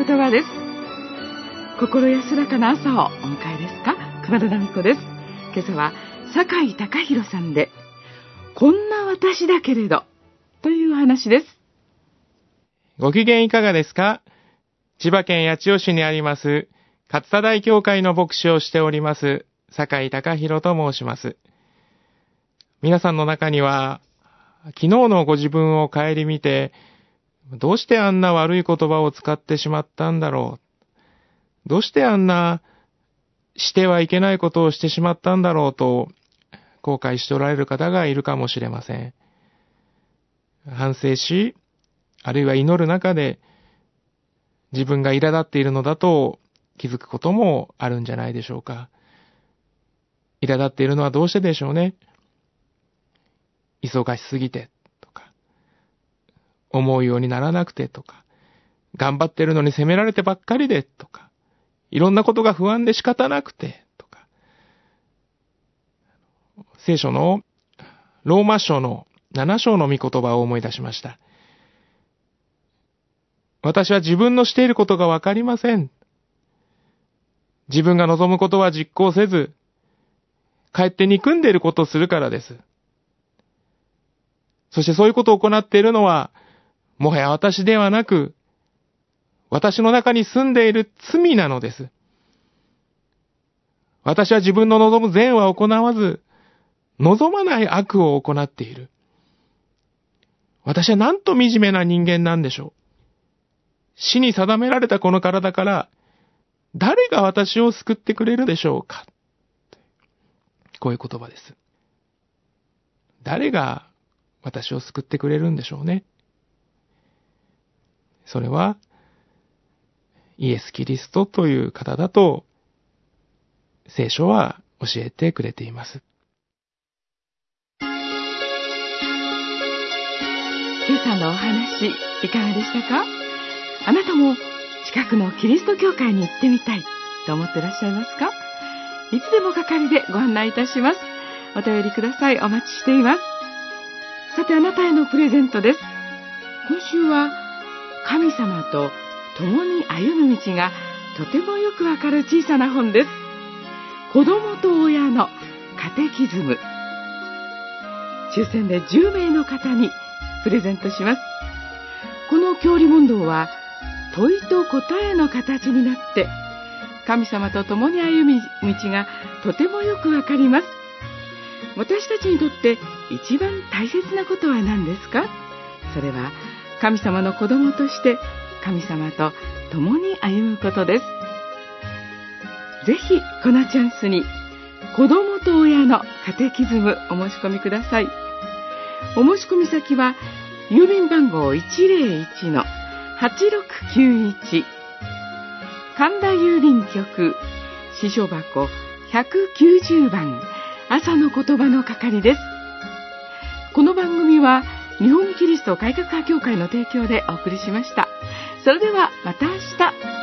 言葉です。心安らかな朝をお迎えですか？熊田奈美子です。今朝は酒井貴弘さんで、こんな私だけれどという話です。 ご機嫌いかがですか？千葉県八千代市にあります勝田台教会の牧師をしております酒井貴弘と申します。皆さんの中には昨日のご自分を顧みて、どうしてあんな悪い言葉を使ってしまったんだろう、どうしてあんなしてはいけないことをしてしまったんだろうと後悔しておられる方がいるかもしれません。反省し、あるいは祈る中で自分が苛立っているのだと気づくこともあるんじゃないでしょうか。苛立っているのはどうしてでしょうね。忙しすぎてとか、思うようにならなくてとか、頑張ってるのに責められてばっかりでとか、いろんなことが不安で仕方なくてとか、聖書のローマ書の7章の御言葉を思い出しました。私は自分のしていることがわかりません。自分が望むことは実行せず、かえって憎んでいることをするからです。そしてそういうことを行っているのは、もはや私ではなく、私の中に住んでいる罪なのです。私は自分の望む善は行わず、望まない悪を行っている。私はなんと惨めな人間なんでしょう。死に定められたこの体から、誰が私を救ってくれるでしょうか。こういう言葉です。誰が私を救ってくれるんでしょうね。それは、イエス・キリストという方だと、聖書は教えてくれています。 今朝のお話、いかがでしたか？あなたも近くのキリスト教会に行ってみたいと思っていらっしゃいますか？いつでも係でご案内いたします。お便りください。お待ちしています。さて、あなたへのプレゼントです。今週は神様と共に歩む道がとてもよくわかる小さな本です。子供と親のカテキズム。抽選で10名の方にプレゼントします。この教理問答は問いと答えの形になって、神様と共に歩み道がとてもよくわかります。私たちにとって一番大切なことは何ですか？それは神様の子供として神様と共に歩むことです。ぜひこのチャンスに子供と親のカテキズムお申し込みください。お申し込み先は郵便番号 101-8691 神田郵便局支所箱190番朝の言葉の係です。この番組は日本キリスト改革派協会の提供でお送りしました。それではまた明日。